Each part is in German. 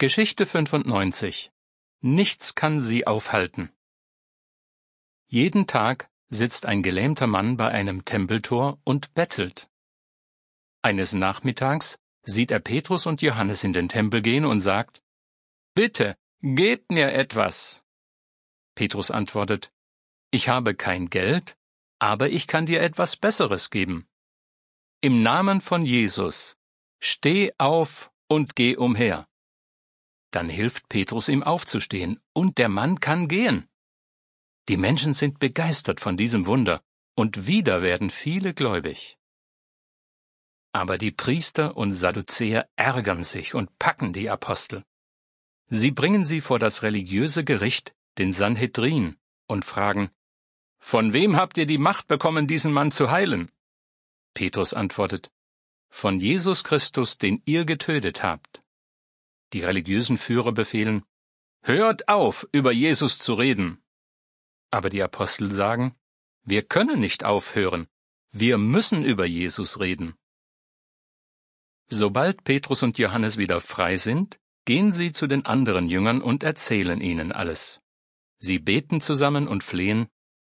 Geschichte 95. Nichts kann sie aufhalten. Jeden Tag sitzt ein gelähmter Mann bei einem Tempeltor und bettelt. Eines Nachmittags sieht er Petrus und Johannes in den Tempel gehen und sagt: »Bitte, gebt mir etwas.« Petrus antwortet: »Ich habe kein Geld, aber ich kann dir etwas Besseres geben. Im Namen von Jesus, steh auf und geh umher.« Dann hilft Petrus ihm aufzustehen, und der Mann kann gehen. Die Menschen sind begeistert von diesem Wunder, und wieder werden viele gläubig. Aber die Priester und Sadduzäer ärgern sich und packen die Apostel. Sie bringen sie vor das religiöse Gericht, den Sanhedrin, und fragen: »Von wem habt ihr die Macht bekommen, diesen Mann zu heilen?« Petrus antwortet: »Von Jesus Christus, den ihr getötet habt.« Die religiösen Führer befehlen: »Hört auf, über Jesus zu reden!« Aber die Apostel sagen: »Wir können nicht aufhören. Wir müssen über Jesus reden.« Sobald Petrus und Johannes wieder frei sind, gehen sie zu den anderen Jüngern und erzählen ihnen alles. Sie beten zusammen und flehen: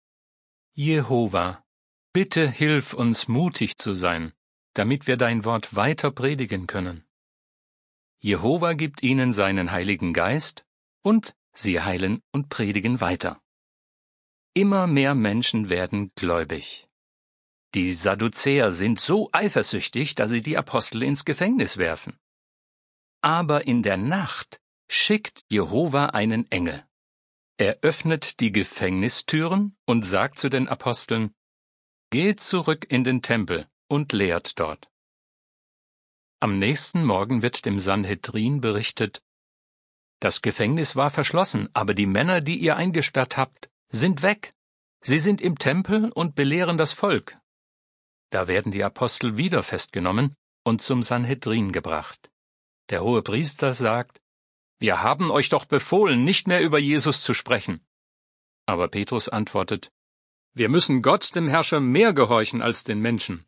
»Jehova, bitte hilf uns, mutig zu sein, damit wir dein Wort weiter predigen können.« Jehova gibt ihnen seinen Heiligen Geist, und sie heilen und predigen weiter. Immer mehr Menschen werden gläubig. Die Sadduzäer sind so eifersüchtig, dass sie die Apostel ins Gefängnis werfen. Aber in der Nacht schickt Jehova einen Engel. Er öffnet die Gefängnistüren und sagt zu den Aposteln: »Geht zurück in den Tempel und lehrt dort.« Am nächsten Morgen wird dem Sanhedrin berichtet: »Das Gefängnis war verschlossen, aber die Männer, die ihr eingesperrt habt, sind weg. Sie sind im Tempel und belehren das Volk.« Da werden die Apostel wieder festgenommen und zum Sanhedrin gebracht. Der Hohepriester sagt: »Wir haben euch doch befohlen, nicht mehr über Jesus zu sprechen.« Aber Petrus antwortet: »Wir müssen Gott, dem Herrscher, mehr gehorchen als den Menschen.«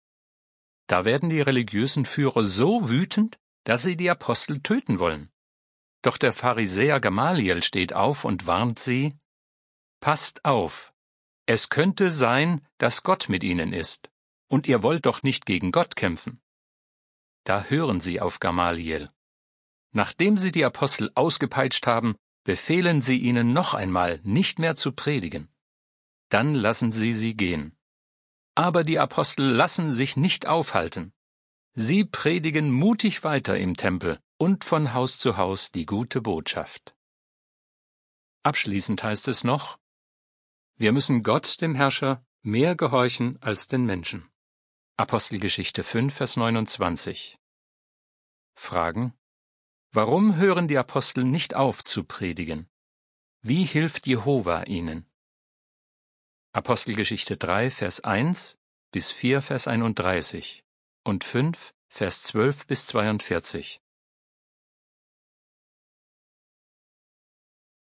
Da werden die religiösen Führer so wütend, dass sie die Apostel töten wollen. Doch der Pharisäer Gamaliel steht auf und warnt sie: »Passt auf! Es könnte sein, dass Gott mit ihnen ist, und ihr wollt doch nicht gegen Gott kämpfen.« Da hören sie auf Gamaliel. Nachdem sie die Apostel ausgepeitscht haben, befehlen sie ihnen noch einmal, nicht mehr zu predigen. Dann lassen sie gehen. Aber die Apostel lassen sich nicht aufhalten. Sie predigen mutig weiter im Tempel und von Haus zu Haus die gute Botschaft. Abschließend heißt es noch: Wir müssen Gott, dem Herrscher, mehr gehorchen als den Menschen. Apostelgeschichte 5, Vers 29. Fragen: Warum hören die Apostel nicht auf zu predigen? Wie hilft Jehova ihnen? Apostelgeschichte 3, Vers 1 bis 4, Vers 31 und 5, Vers 12 bis 42.